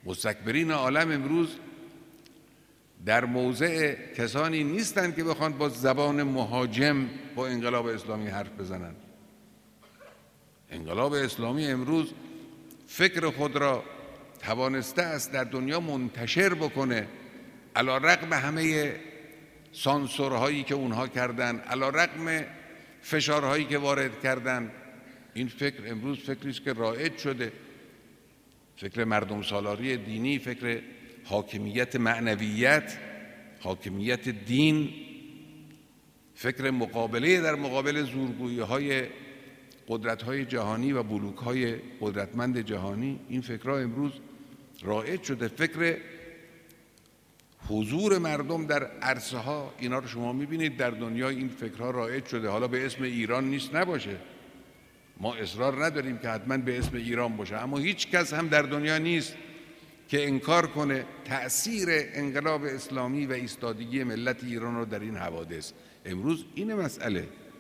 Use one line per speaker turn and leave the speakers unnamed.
مستکبرین عالم امروز در موضع کسانی نیستند که بخوان با زبان مهاجم با انقلاب اسلامی حرف بزنند. انقلاب اسلامی امروز فکر خود را توانسته است در دنیا منتشر بکنه، علی‌رغم همه سانسورهایی که اونها کردن، علی‌رغم فشارهایی که وارد کردن. این فکر امروز فکری است که رایج شده، فکر مردم سالاری دینی، فکر حاکمیت معنویت، حاکمیت دین، فکر مقابله در مقابل زورگویی‌های قدرت‌های جهانی و بلوک‌های قدرتمند جهانی. این فکرها امروز رایج شده. فکر حضور مردم در عرصه‌ها، اینا رو شما می‌بینید در دنیا این فکرها رایج شده. حالا به اسم ایران نیست نباشه، ما اصرار نداریم که حتما به اسم ایران باشه، اما هیچ کس هم در دنیا نیست که انکار کنه تأثیر انقلاب اسلامی و ایستادگی ملت ایران رو در این حوادث. امروز این مسئله